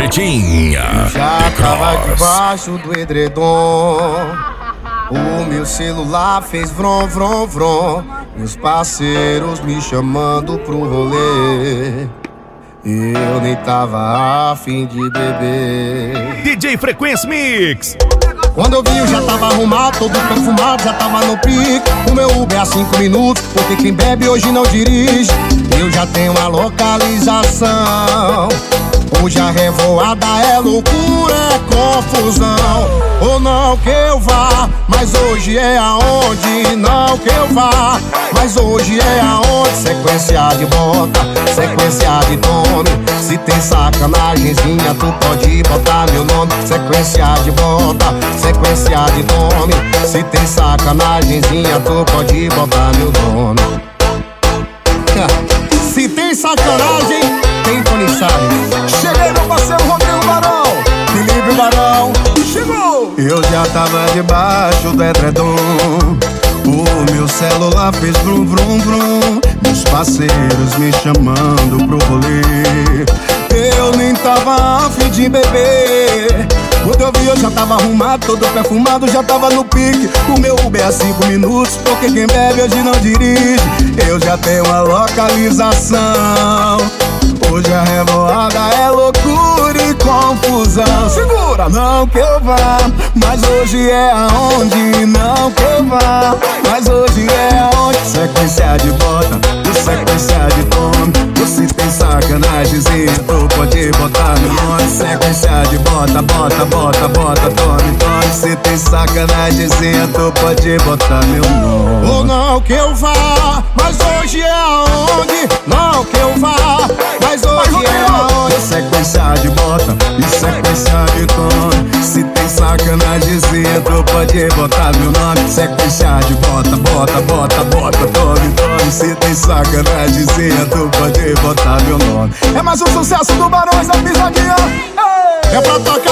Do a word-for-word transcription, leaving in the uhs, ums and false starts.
Pipetinha. Já tava debaixo do edredom. O meu celular fez vrom, vrom, vrom. Meus parceiros me chamando pro rolê. Eu nem tava afim de beber. D J Frequência Mix. Quando eu vi eu já tava arrumado, todo perfumado, já tava no pique. O meu Uber é cinco minutos, porque quem bebe hoje não dirige. Eu já tenho a localização. Hoje a revoada é loucura, é confusão. Ou não que eu vá, mas hoje é aonde. Não que eu vá, mas hoje é aonde. Sequência de bota, sequência de tome. Se tem sacanagemzinha, tu pode botar meu nome. Sequência de bota, sequência de tome. Se tem sacanagemzinha, tu pode botar meu nome. Se tem sacanagem, tem Tony Salles. Cheguei, meu parceiro Rodrigo Barão, Felipe Barão, chegou! Eu já tava debaixo do edredom. O meu celular fez vrum, vrum, vrum. Meus parceiros me chamando pro rolê. Eu nem tava afim de beber. Quando eu vi eu já tava arrumado, todo perfumado, já tava no pique. O meu Uber é cinco minutos, porque quem bebe hoje não dirige. Eu já tenho a localização. Hoje a revoada é loucura e confusão. Segura! Não que eu vá, mas hoje é aonde. Não que eu vá, mas hoje é aonde. Sequência de bota, sequência de tome. Se tem sacanagemzinha, tu pode botar meu nome. Sequência de bota, bota, bota, bota, tome, tome. Se tem sacanagemzinha, tu pode botar meu nome. Ou não que eu vá, mas hoje é aonde. Não que eu vá, mas hoje é aonde. Sequência de bota e sequência de tome. Se tem sacanagemzinha, tu pode botar meu nome. Sequência de bota, bota, bota, bota, tome, tome. Se tem sacanagemzinha, tu pode botar meu nome. É mais um sucesso do Barões da Pisadinha. É pra tocar